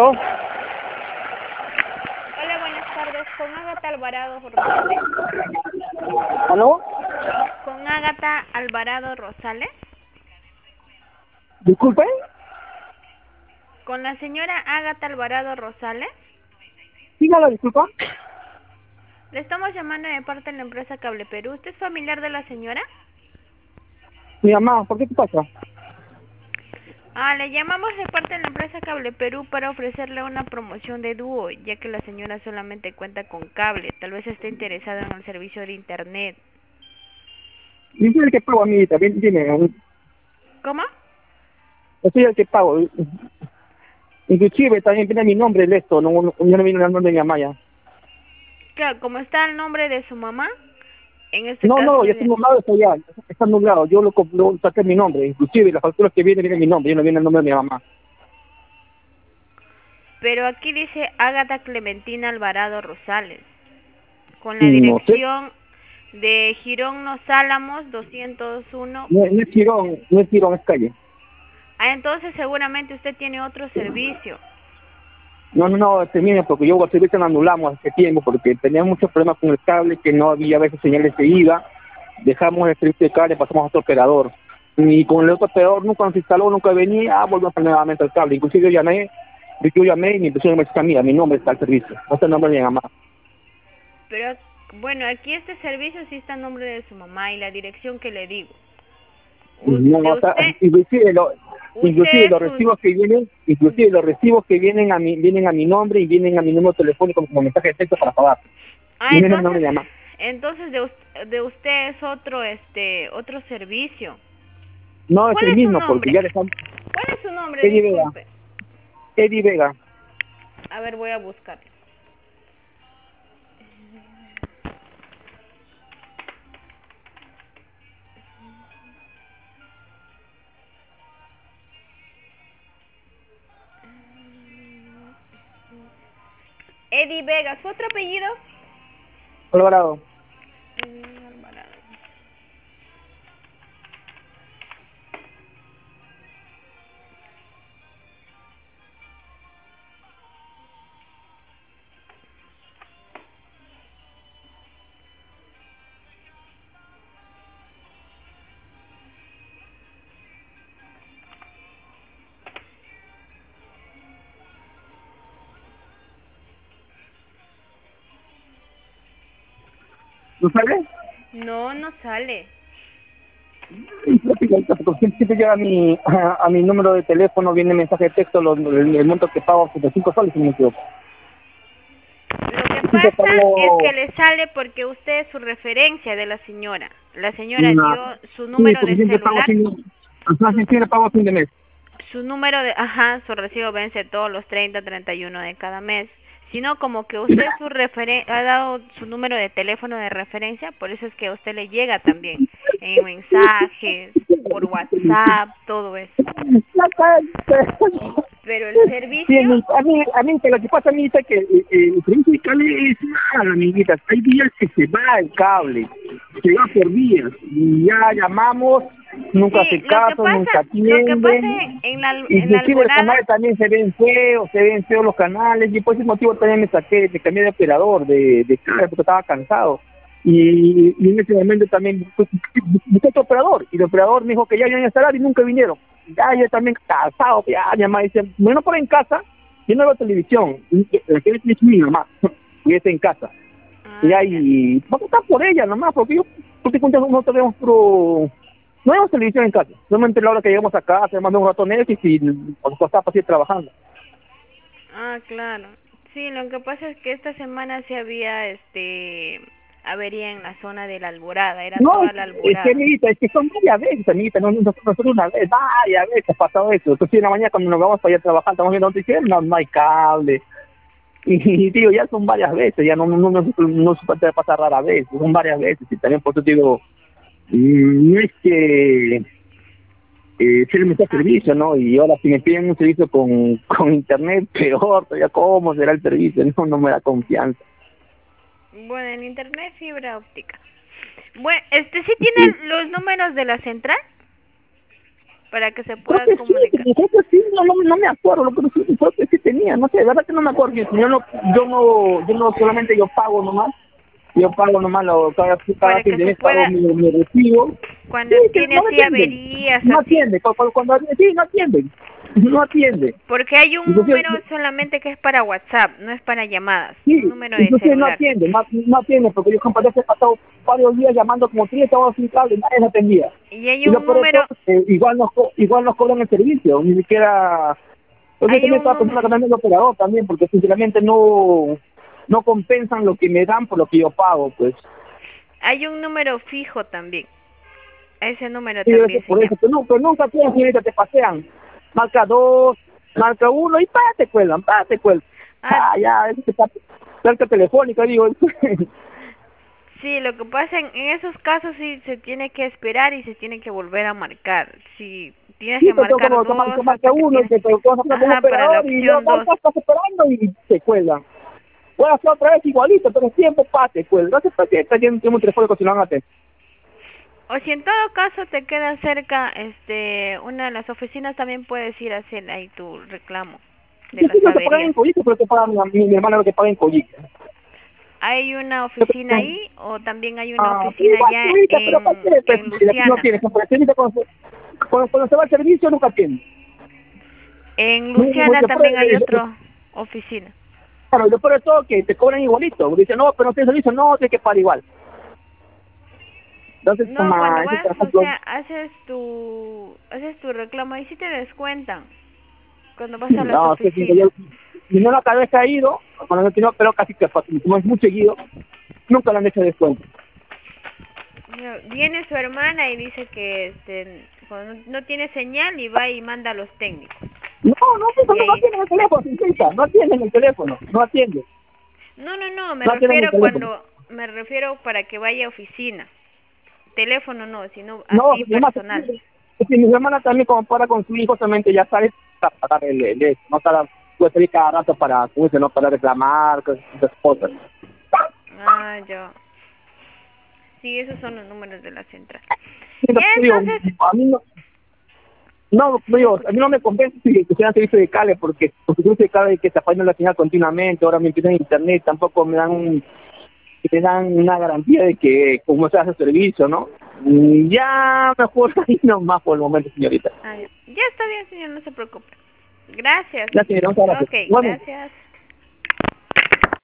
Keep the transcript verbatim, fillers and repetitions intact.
¿Aló? Hola, buenas tardes. Con Ágata Alvarado Rosales. ¿Aló? Con Ágata Alvarado Rosales. Disculpe. Con la señora Ágata Alvarado Rosales. Dígalo, disculpa. Le estamos llamando de parte de la empresa Cable Perú. ¿Usted es familiar de la señora? Mi mamá, ¿por qué te pasa? Ah, le llamamos de parte de la empresa Cable Perú para ofrecerle una promoción de dúo, ya que la señora solamente cuenta con cable. Tal vez esté interesada en el servicio de internet. Yo soy el que pago, amiguita. Bien, dime. ¿Cómo? Yo soy el que pago. Inclusive también viene mi nombre en esto. No, no, yo no viene el nombre de mi mamá ya. Claro, como está el nombre de su mamá, en este No, caso no, ya de... estoy nublado, está ya. Está nublado. Yo lo, lo saqué mi nombre. Inclusive las facturas que vienen, viene mi nombre. Yo no viene el nombre de mi mamá. Pero aquí dice Ágata Clementina Alvarado Rosales, con la No sé. dirección de Girón Los Álamos doscientos uno. No, no es Girón, no es Girón, es calle. Ah, entonces seguramente usted tiene otro servicio. No, no, no, termine porque yo el servicio lo anulamos hace tiempo porque tenía muchos problemas con el cable, que no había a veces señales de ida. Dejamos el servicio de cable, pasamos a otro operador. Y con el otro operador nunca nos instaló, nunca venía, volvemos nuevamente al cable. Inclusive yo llamé, yo llamé y me pusieron a mí, a mi nombre está el servicio, no está el nombre de mi mamá. Pero bueno, aquí este servicio sí está en nombre de su mamá y la dirección que le digo. U- No, de no, está, usted, inclusive, lo, inclusive usted es los su... recibos que vienen, inclusive los recibos que vienen a mi, vienen a mi nombre y vienen a mi número telefónico como mensaje de texto para pagar. Ah, Y no es el nombre entonces, de mi mamá. entonces de, us- de usted es otro, este, otro servicio. No es ¿Cuál el es su mismo porque nombre? ya dejamos. ¿Cuál es su nombre? Eddie Vega, Disculpe. Eddie Vega. A ver, voy a buscarlo. Eddie Vega, ¿su otro apellido? Colorado. Eddie Alvarado. ¿No sabes? No, no sale. Porque siempre llega a mi, a, a mi número de teléfono, viene mensaje de texto, lo- el, el monto que pago, setenta y cinco soles, si no me equivoco. Lo que Siempre pasa es que pago le sale porque usted es su referencia de la señora. La señora una... dio su Sí, número porque de siempre pago celular, fin, ajá, sí, su, siempre pago fin de mes. su número de, ajá, su recibo vence todos los treinta, treinta y uno de cada mes. Sino como que usted su referen ha dado su número de teléfono de referencia, por eso es que a usted le llega también en mensajes, por WhatsApp, todo eso. La calle. Pero el Sí, a servicio, mí, a mí, a mí, que lo que pasa a mí es que eh, eh, el servicio de cable es malo, amiguitas. Hay días que se va el cable, se va por días, y ya llamamos, nunca sí, hace lo que caso, pasa, nunca lo que atiende. pasa en, en la, en la Inclusive los Alborada. canales también se ven feos, se ven feos los canales, y por ese motivo también me saqué, me cambié de operador, de, de cable, porque estaba cansado. Y, y en ese momento también busqué otro operador, y el operador me dijo que ya iban a instalar y nunca vinieron. Ya yo también cansado, ya mi mamá dice, bueno, por en casa, yo no veo televisión, la que es mi mamá, y está en casa. Y Ah, ya. ahí, vamos a estar por ella nomás, porque yo, porque cuentas no tenemos puro, no vemos televisión en casa, solamente la hora que llegamos a casa, además de un rato Netflix y nos costaba para seguir trabajando. Ah, claro. Sí, lo que pasa es que esta semana sí había, este, avería en la zona de la Alborada, era No, toda es, la es que Alborada. amiguita, es que son varias veces, amiguita, no, nosotros, nosotros una vez, varias veces ha pasado eso. Entonces en la mañana cuando nos vamos para allá a trabajar, estamos viendo noticias, no, no hay cable. Y, y digo, ya son varias veces, ya no, no, no, no, no se puede pasar rara vez, son varias veces. Y también por eso digo, mm, no es que eh, ser mi Ah, servicio, ¿no? Y ahora si me piden un servicio con, con internet, peor, todavía cómo será el servicio, no, no me da confianza. bueno, en internet fibra óptica. Bueno, este, ¿sí tiene los números de la central? para que se Creo puedan que comunicar. sí, creo que sí, no, no, no me acuerdo, pero sí, creo que sí tenía, no sé, de verdad que no me acuerdo, yo no, yo no, yo no solamente yo pago nomás, yo pago nomás lo, cada, cada Para fin que de se mes pago pueda, mi, mi recibo, sí, cuando que tiene no me así atienden, averías no así, atiende, cuando, cuando, sí, no atienden, no atiende, porque hay un inclusive, número solamente que es para WhatsApp, no es para llamadas, un sí, número de inclusive no celular. atiende, no, no atiende, porque yo compadre he pasado varios días llamando como tres horas sin cable, nadie me atendía, Y hay y lo un peor de todo, número, eh, igual nos, co- igual nos cobran el servicio, ni siquiera. Entonces hay también un estaba número, pensando cambiar de operador también, porque sinceramente no, no compensan lo que me dan por lo que yo pago, pues. hay un número fijo también. A ese número Sí, debe ser también se por eso, llama. pero, no, pero nunca tienes, señorita, te pasean. Marca dos, marca uno, y pa, te cuelgan, pa, te cuelgan. Ah, Ah, ya, eso te pasa. Cerca telefónica, digo. sí, lo que pasa en, en esos casos sí se tiene que esperar y se tiene que volver a marcar. Sí, tienes Sí, que pero tengo marcar como que marca, dos que marca hasta que uno, y tienes, te te vas a hacer como ajá, para la operador, y luego opción dos. estás, estás esperando y te cuelgan. Voy a hacer otra vez igualito, pero siempre pa, te cuelgan. No sé por qué, tiene un telefónico si lo van a hacer. O si en todo caso te queda cerca, este, una de las oficinas, también puedes ir a hacer ahí tu reclamo de Yo sí las lo que pagan en averías. Coyique, pero que pagan mi, mi hermana lo que paga en Coyique. ¿Hay una oficina ahí o también hay una Ah, pero oficina igual, ya señorita, pero ¿para en, qué? Pues, en si aquí no Luciana? tiene, pues, señorita, cuando, se- cuando, cuando se va al servicio nunca tiene. En Mínimo, Luciana después, también hay eh, eh, otra oficina. claro, después de todo que te cobran igualito. Dice, no, pero no tiene servicio, no, tiene que pagar igual. Entonces, No, como, cuando ese, vas, por o ejemplo, sea, haces tu, haces tu reclamo y sí te descuentan cuando vas a las no, es que yo, oficinas. mi nona cada vez que ha ido, cuando no tiene, pero casi que, como es muy seguido, nunca le han hecho descuento. No, viene su hermana y dice que este, cuando no tiene señal y va y manda a los técnicos. No, no, no, Y no, no ahí, atienden el teléfono, señorita, no atienden el teléfono, no atienden, no, no, no, me no atienden el refiero teléfono. cuando, me refiero para que vaya a oficina. Teléfono no, sino No, así mi mamá, personal. si mi hermana también como para con su hijo solamente ya sale para pagar el, el, el- no para, puede salir cada rato para, ¿cómo se no? Para reclamar, cosas, esas cosas. Ah, ya. Sí, esos son los números de la central. Sí, no, Ya digo, entonces, a mí no, no, sí le digo, a escucho. mí no me convence que que sean servicio de cable, porque porque servicio de cable que se apañan la señal continuamente, ahora me empiezan internet, tampoco me dan, me dan una garantía de que cómo se hace el servicio, ¿no? Y ya mejor ahí nomás por el momento, señorita. Ah, ya. Ya está bien, señor, no se preocupe. Gracias. Ya, señora, muchas gracias. Ok, Bueno, gracias.